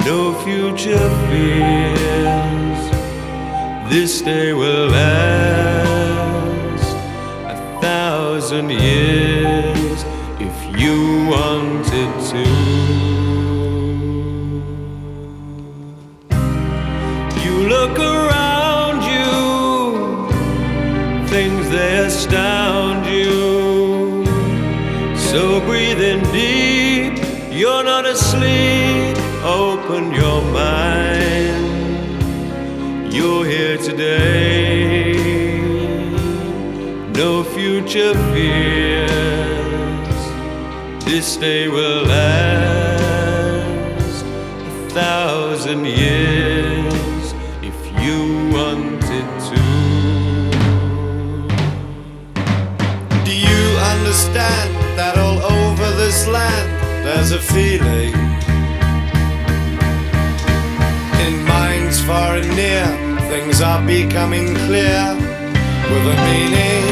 no future fears. This day will last 1,000 years if you wanted to. You look around you, things they astound you. So breathe in deep, you're not asleep. Open your mind, you're here today. No future fears. This day will last 1,000 years if you wanted to. Do you understand that all over this land there's a feeling? In minds far and near, things are becoming clear with a meaning.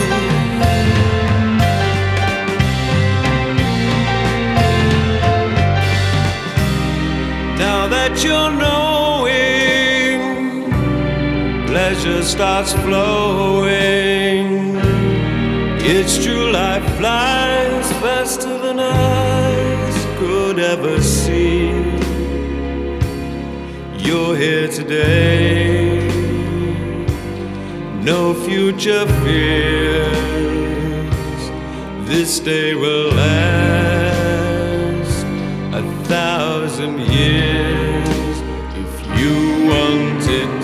Now that you're knowing, pleasure starts flowing. It's true, life flies faster than eyes could ever see. You're here today, no future fears. This day will last 1,000 years if you wanted